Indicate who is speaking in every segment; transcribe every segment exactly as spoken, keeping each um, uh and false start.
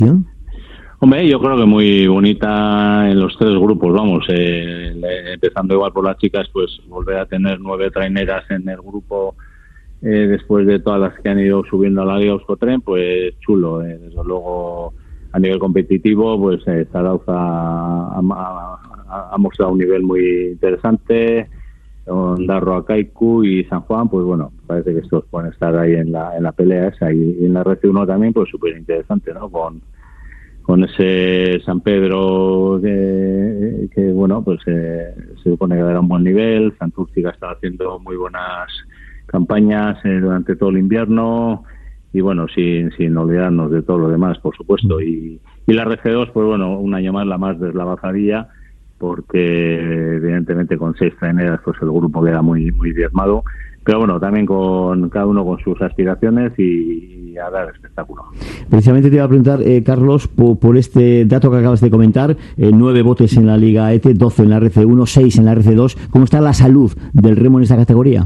Speaker 1: Hombre, yo creo que muy bonita en los tres grupos, vamos, eh, empezando igual por las chicas, pues volver a tener nueve traineras en el grupo eh, después de todas las que han ido subiendo a la Liga Euskotren, pues chulo, eh, desde luego a nivel competitivo, pues eh, Zarautz ha, ha, ha mostrado un nivel muy interesante, Ondarroa, Kaiku y San Juan, pues bueno, parece que estos pueden estar ahí en la en la pelea esa, y, y en la R C uno también, pues súper interesante, ¿no? Con con ese San Pedro que, que bueno, pues eh, se supone que dará un buen nivel. Santurtziga está haciendo muy buenas campañas eh, durante todo el invierno, y bueno, sin sin olvidarnos de todo lo demás, por supuesto. Y, y la R C dos, pues bueno, un año más la más deslavazadilla, porque evidentemente con seis traineras pues el grupo queda muy muy diezmado, pero bueno, también con cada uno con sus aspiraciones y, y a dar espectáculo.
Speaker 2: Precisamente te iba a preguntar, eh, Carlos, por, por este dato que acabas de comentar, eh, nueve botes en la Liga E T E, doce en la R C uno, seis en la R C dos. ¿Cómo está la salud del remo en esta categoría?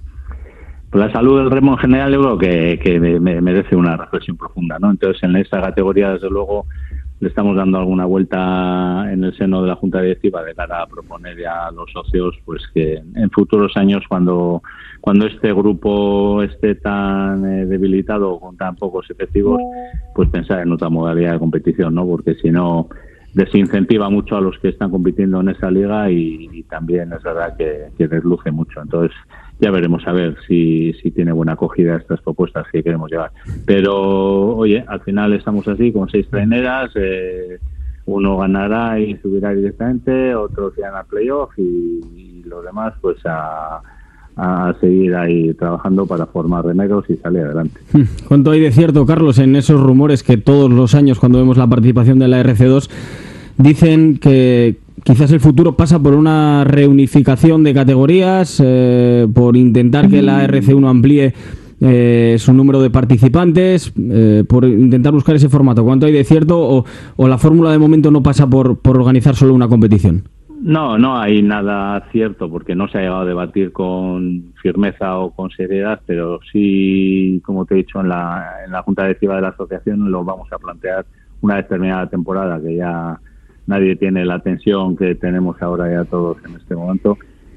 Speaker 1: Pues la salud del remo en general yo creo que, que me, merece una reflexión profunda, ¿no? Entonces en esta categoría, desde luego, le estamos dando alguna vuelta en el seno de la Junta Directiva de cara a proponer ya a los socios pues que en futuros años, cuando cuando este grupo esté tan eh, debilitado, con tan pocos efectivos, pues pensar en otra modalidad de competición, ¿no? Porque si no, desincentiva mucho a los que están compitiendo en esa liga, y, y también es verdad que, que desluce mucho. Entonces ya veremos a ver si, si tiene buena acogida estas propuestas que queremos llevar. Pero, oye, al final estamos así, con seis traineras, eh, uno ganará y subirá directamente, otros irán a playoff, y, y los demás pues a, a seguir ahí trabajando para formar remeros y salir adelante.
Speaker 3: ¿Cuánto hay de cierto, Carlos, en esos rumores que todos los años, cuando vemos la participación de la R C dos, dicen que quizás el futuro pasa por una reunificación de categorías, eh, por intentar que la R C uno amplíe eh, su número de participantes, eh, por intentar buscar ese formato? ¿Cuánto hay de cierto, o, o la fórmula de momento no pasa por, por organizar solo una competición?
Speaker 1: No, no hay nada cierto, porque no se ha llegado a debatir con firmeza o con seriedad, pero sí, como te he dicho, en la, en la Junta Directiva de la Asociación lo vamos a plantear una determinada temporada, que ya nadie tiene la tensión que tenemos ahora ya todos en este momento,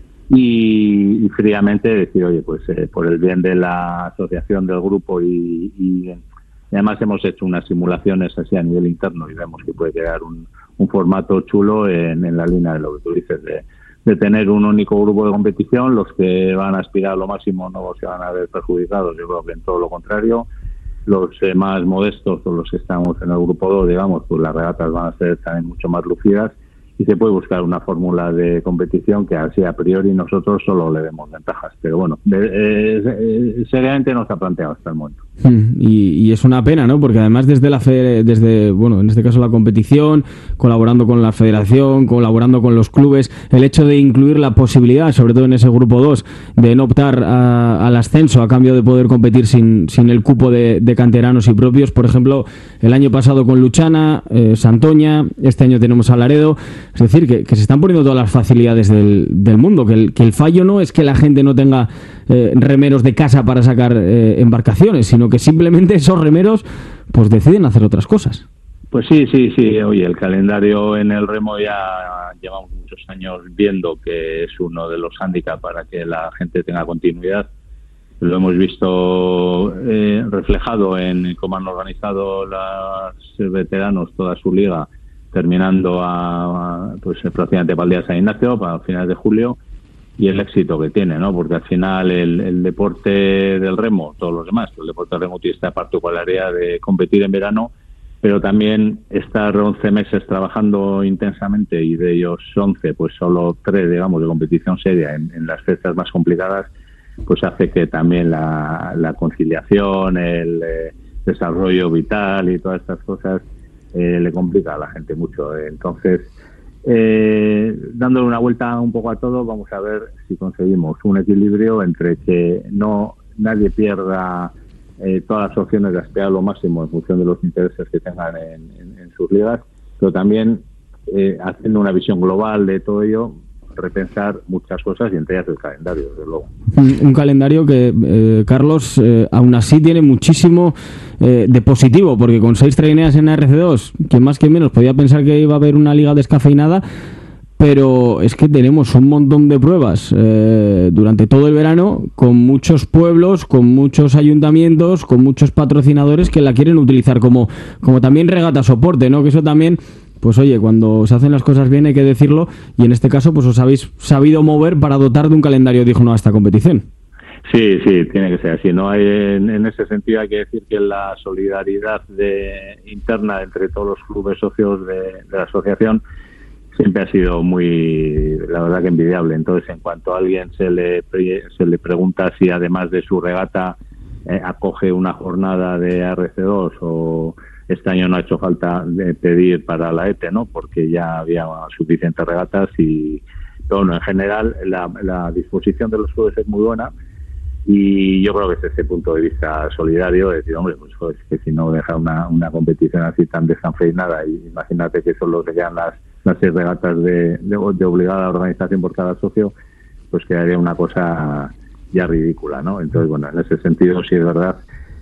Speaker 1: y, y fríamente decir, oye, pues eh, por el bien de la asociación, del grupo, y, y, y además hemos hecho unas simulaciones así a nivel interno y vemos que puede quedar un, un formato chulo en, en la línea de lo que tú dices, de, de tener un único grupo de competición. Los que van a aspirar a lo máximo no se van a ver perjudicados, yo creo que en todo lo contrario. Los eh, más modestos, o los que estamos en el grupo dos, digamos, pues las regatas van a ser también mucho más lucidas, y se puede buscar una fórmula de competición que así a priori nosotros solo le demos ventajas, pero bueno, de, eh, eh, seriamente no se ha planteado hasta el momento.
Speaker 3: Y, y es una pena, ¿no? Porque además desde la fe, desde, bueno, en este caso la competición, colaborando con la federación, colaborando con los clubes, el hecho de incluir la posibilidad, sobre todo en ese grupo dos, de no optar a, al ascenso a cambio de poder competir sin, sin el cupo de, de canteranos y propios. Por ejemplo, el año pasado con Luchana, eh, Santoña, este año tenemos a Laredo. Es decir, que, que se están poniendo todas las facilidades del, del mundo, que el, que el fallo no es que la gente no tenga eh, remeros de casa para sacar eh, embarcaciones, sino que simplemente esos remeros pues deciden hacer otras cosas.
Speaker 1: Pues sí, sí, sí. Oye, el calendario en el remo ya llevamos muchos años viendo que es uno de los hándicaps para que la gente tenga continuidad. Lo hemos visto eh, reflejado en cómo han organizado los veteranos toda su liga, terminando a, a pues prácticamente para el día de San Ignacio, para finales de julio, y el éxito que tiene, ¿no? Porque al final el, el deporte del remo, todos los demás, el deporte del remo tiene esta particularidad de competir en verano, pero también estar once meses trabajando intensamente, y de ellos once, pues solo tres, digamos, de competición seria en, en las fechas más complicadas, pues hace que también la, la conciliación, el eh, desarrollo vital y todas estas cosas eh, le complica a la gente mucho. Entonces, eh, dándole una vuelta un poco a todo, vamos a ver si conseguimos un equilibrio entre que no nadie pierda eh, todas las opciones de aspirar a lo máximo en función de los intereses que tengan en, en, en sus ligas, pero también eh, haciendo una visión global de todo ello, repensar muchas cosas y entre ellas el calendario, desde luego.
Speaker 3: Un calendario que, eh, Carlos, eh, aún así tiene muchísimo eh, de positivo, porque con seis traineas en R C dos, quien más que menos podía pensar que iba a haber una liga descafeinada, pero es que tenemos un montón de pruebas eh, durante todo el verano, con muchos pueblos, con muchos ayuntamientos, con muchos patrocinadores que la quieren utilizar como, como también regata soporte, ¿no? Que eso también, pues oye, cuando se hacen las cosas bien hay que decirlo, y en este caso pues os habéis sabido mover para dotar de un calendario digno a esta competición.
Speaker 1: Sí, sí, tiene que ser así. No hay, en, en ese sentido hay que decir que la solidaridad de, interna entre todos los clubes socios de, de la asociación siempre ha sido muy, la verdad que envidiable. Entonces, en cuanto a alguien se le se le pregunta si además de su regata eh, acoge una jornada de R C dos, o este año no ha hecho falta de pedir para la E T E, ¿no? Porque ya había suficientes regatas y, bueno, en general la, la disposición de los clubes es muy buena. Y yo creo que desde ese punto de vista solidario, es decir, hombre, pues, pues que si no deja una, una competición así tan desenfrenada, y imagínate que solo se quedan las, las seis regatas de, de, de obligada organización por cada socio, pues quedaría una cosa ya ridícula, ¿no? Entonces, bueno, en ese sentido sí es verdad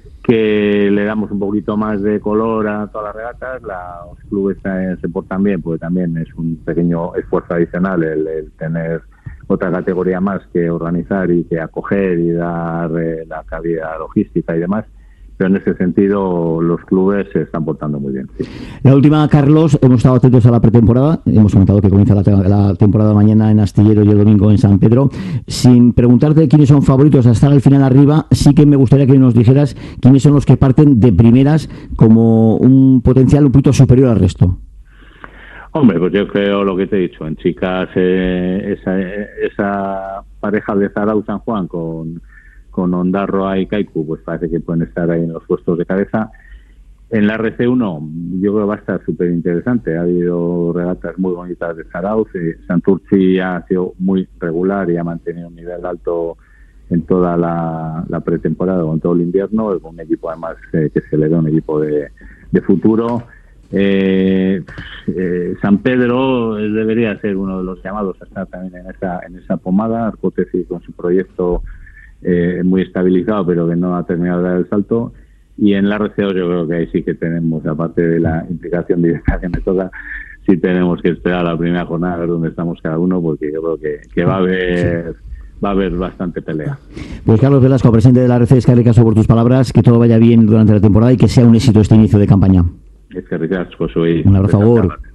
Speaker 1: que le damos un poquito más de color a todas las regatas. La, los clubes eh, se portan bien, porque también es un pequeño esfuerzo adicional el, el tener otra categoría más que organizar y que acoger y dar eh, la cabida logística y demás. Pero en ese sentido los clubes se están portando muy bien. Sí.
Speaker 2: La última, Carlos, hemos estado atentos a la pretemporada. Hemos comentado que comienza la, la temporada mañana en Astillero y el domingo en San Pedro. Sin preguntarte quiénes son favoritos a estar al final arriba, sí que me gustaría que nos dijeras quiénes son los que parten de primeras como un potencial un poquito superior al resto.
Speaker 1: Hombre, pues yo creo lo que te he dicho. En chicas, eh, esa, esa pareja de Zarauz San Juan con... con Ondarroa y Kaiku, pues parece que pueden estar ahí en los puestos de cabeza. En la R C uno yo creo que va a estar súper interesante. Ha habido regatas muy bonitas de Zarauz. Eh, Santurci ha sido muy regular y ha mantenido un nivel alto en toda la, la pretemporada o en todo el invierno. Es un equipo además eh, que se le ve un equipo de, de futuro. Eh, eh, San Pedro debería ser uno de los llamados a estar también en esa, en esa pomada. Arcótesis con su proyecto Eh, muy estabilizado, pero que no ha terminado de dar el salto. Y en la R C dos yo creo que ahí sí que tenemos, aparte de la implicación directa que me toca, sí tenemos que esperar a la primera jornada a ver dónde estamos cada uno, porque yo creo que, que va a haber va a haber bastante pelea.
Speaker 2: Pues Carlos Velasco, presidente de la R C, es que ricasco por tus palabras, que todo vaya bien durante la temporada y que sea un éxito este inicio de campaña.
Speaker 1: Es que ricasco, soy.
Speaker 2: Un abrazo, favor.